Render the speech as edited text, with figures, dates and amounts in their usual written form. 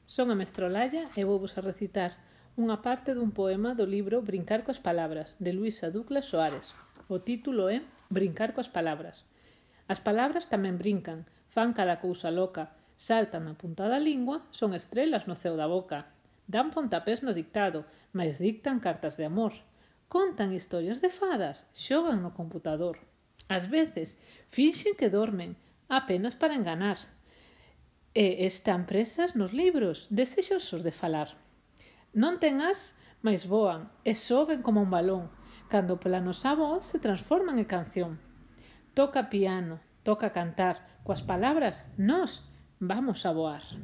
Son a Mestra Olalla e vouvos a recitar unha parte dun poema do libro Brincar coas palabras, de Luisa Douglas Soares. O título é Brincar coas palabras. As palabras tamén brincan, fan cada cousa loca, saltan na punta da lingua, son estrelas no ceo da boca. Dan pontapés no dictado, mais dictan cartas de amor. Contan historias de fadas, xogan no computador. Ás veces, finxen que dormen, apenas para enganar. E están presas nos libros, desexosos de falar. Non ten as, mais voan, e soben como un balón, cando pola nosa voz se transforman en canción. Toca piano, toca cantar, coas palabras, nós vamos a voar.